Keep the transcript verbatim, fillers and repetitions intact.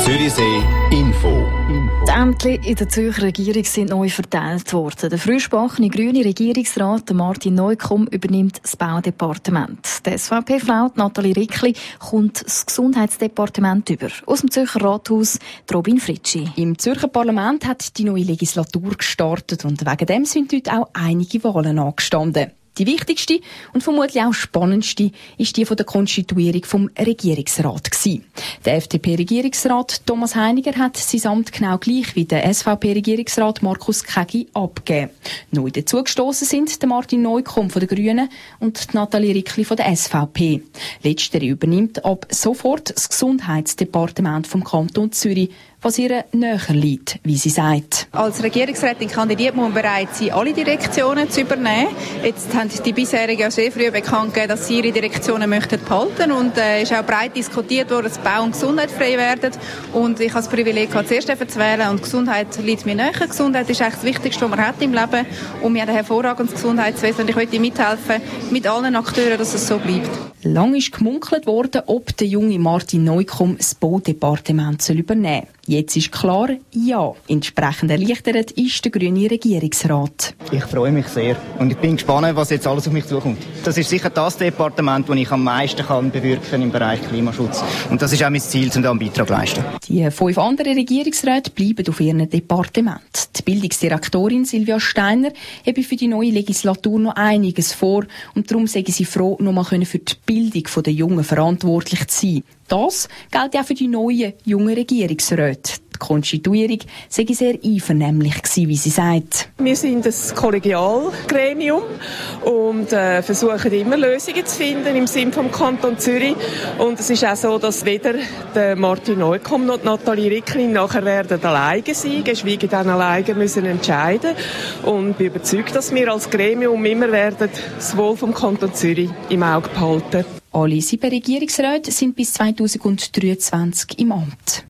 Zürichsee Info. Die Ämter in der Zürcher Regierung sind neu verteilt worden. Der frischgebackene grüne Regierungsrat Martin Neukomm übernimmt das Baudepartement. Die S V P-Frau Nathalie Rickli kommt das Gesundheitsdepartement über. Aus dem Zürcher Rathaus Robin Fritschi. Im Zürcher Parlament hat die neue Legislatur gestartet und wegen dem sind heute auch einige Wahlen angestanden. Die wichtigste und vermutlich auch spannendste ist die von der Konstituierung vom Regierungsrat gewesen. Der F D P-Regierungsrat Thomas Heiniger hat sein Amt genau gleich wie der S V P-Regierungsrat Markus Kegi abgegeben. Neu dazugestossen sind der Martin Neukomm von den Grünen und die Nathalie Rickli von der S V P. Letztere übernimmt ab sofort das Gesundheitsdepartement vom Kanton Zürich, was ihr näher liegt, wie sie sagt. Als Regierungsrätin kandidiert man bereit sein, alle Direktionen zu übernehmen. Jetzt haben die bisherigen ja sehr früh bekannt gegeben, dass sie ihre Direktionen möchten behalten und es äh, ist auch breit diskutiert worden, dass Bau und Gesundheit frei werden. Und ich habe das Privileg gehabt, zuerst zu wählen und Gesundheit liegt mir näher. Gesundheit ist eigentlich das Wichtigste, was man hat im Leben und wir haben ein hervorragendes Gesundheitswesen und ich möchte mithelfen mit allen Akteuren, dass es so bleibt. Lang ist gemunkelt worden, ob der junge Martin Neukomm das Baudepartement übernehmen soll. Jetzt ist klar, ja. Entsprechend erleichtert ist der grüne Regierungsrat. Ich freue mich sehr und ich bin gespannt, was jetzt alles auf mich zukommt. Das ist sicher das Departement, das ich am meisten kann bewirken im Bereich Klimaschutz. Und das ist auch mein Ziel, um da einen Beitrag zu leisten. Die fünf anderen Regierungsräte bleiben auf ihrem Departement. Die Bildungsdirektorin Silvia Steiner habe für die neue Legislatur noch einiges vor und darum sei sie froh, noch mal für die Bildung der Jungen verantwortlich zu sein. Das gilt auch für die neuen jungen Regierungsräte. Die Konstituierung sei sehr einvernehmlich gewesen, wie sie sagt. Wir sind ein Kollegialgremium und äh, versuchen immer Lösungen zu finden im Sinne vom Kanton Zürich. Und es ist auch so, dass weder der Martin Neukomm noch die Nathalie Rickli nachher werden alleine sein, geschweige denn alleine müssen entscheiden. Und ich bin überzeugt, dass wir als Gremium immer werden das Wohl vom Kanton Zürich im Auge behalten. Alle sieben Regierungsräte sind bis zweitausenddreiundzwanzig im Amt.